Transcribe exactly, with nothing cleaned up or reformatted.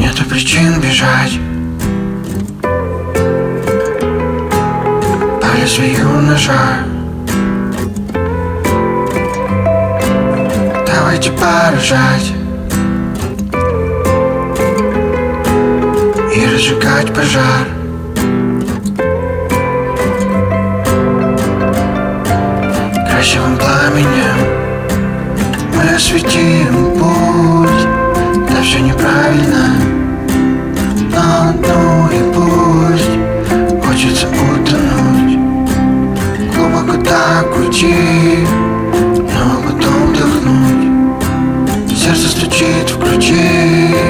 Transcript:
Нету причин бежать по лезвию ножа. Давайте поражать и разжигать пожар. Красивым пламенем мы осветим путь. Да все неправильно, но ну и пусть. Хочется утонуть, глубоко так уйти, но потом вдохнуть. Сердце стучит в груди.